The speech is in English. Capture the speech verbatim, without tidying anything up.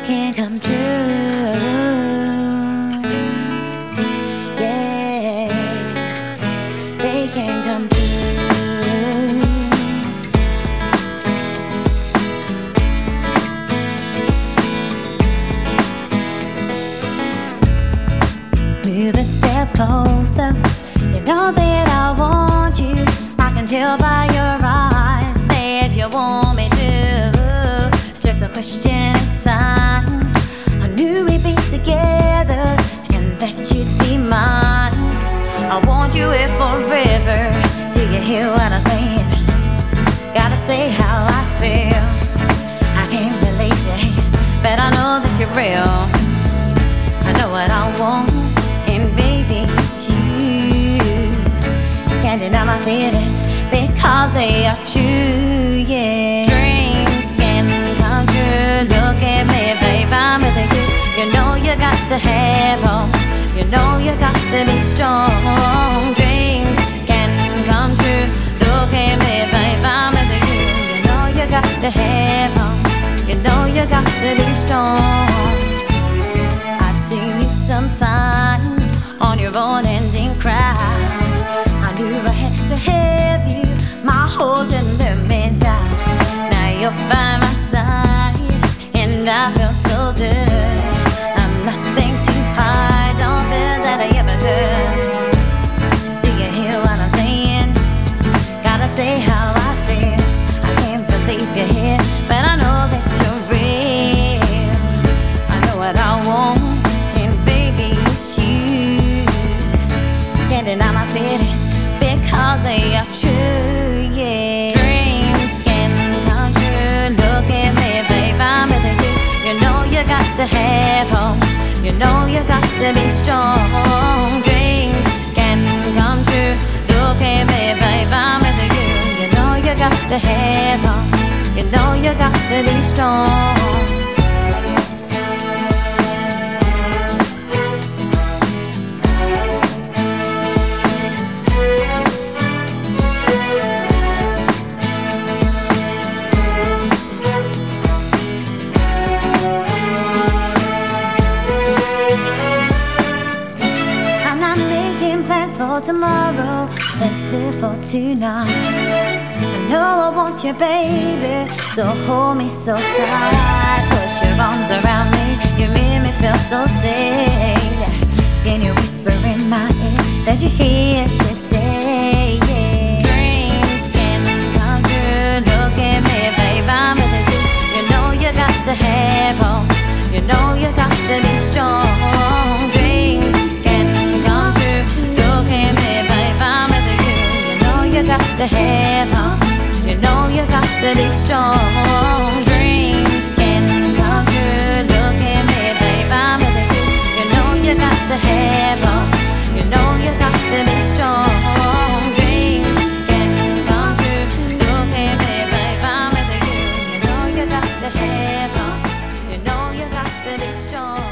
can come true. Yeah, they can come true. Move a step closer. You know that I want you. I can tell by your eyes that you want me to. Just a question of time. I knew we'd be together and that you'd be mine. I want you here forever. Do you hear what I'm saying? Gotta say how I feel. I can't believe it, but I know that you're real. I know what I want, and baby, it's you. Can't deny my feelings because they are true, yeah. Dreams can come true. Look at me, babe, I'm with you. You know you got to have hope. You know you got to be strong. Dreams can come true. Look at me, babe, I'm with you. You know you got to have hope. You know you got to be strong. I've seen you sometimes on your own ending cries. I knew I had to have you. My holes in the down. Now you're by my side, and I feel so good. I'm nothing to hide. Don't feel that I ever could. Do you hear what I'm saying? Gotta say how I feel. I can't believe you're here, but I know that you're real. I know what I want, and baby, it's you. Can't deny my feelings because they are true, yeah. Dreams can come true. Look at me, babe, I'm with you. You know you got to have hope. You know you got to be strong. Dreams can come true. Look at me, babe, I'm with you. You know you got to have hope. You know you got to be strong. For tomorrow, let's live for tonight. I know I want you, baby, so hold me so tight. Put your arms around me, you make me feel so safe. Can you whisper in my ear that you're here to stay? Yeah. Dreams can come true. Look at me, babe, I'm with you. You know you got to have hope. You know you got to be strong. Dreams can come true. Look at me, babe, I'm with you. You know you got to have hope. You know you got to be strong. Dreams can come true. Look at me, babe, I'm with you. You know you got to have hope. You know you got to be strong. Dreams can come true. Look at me, babe, I'm with you. You know you got to have hope. You know you got to be strong.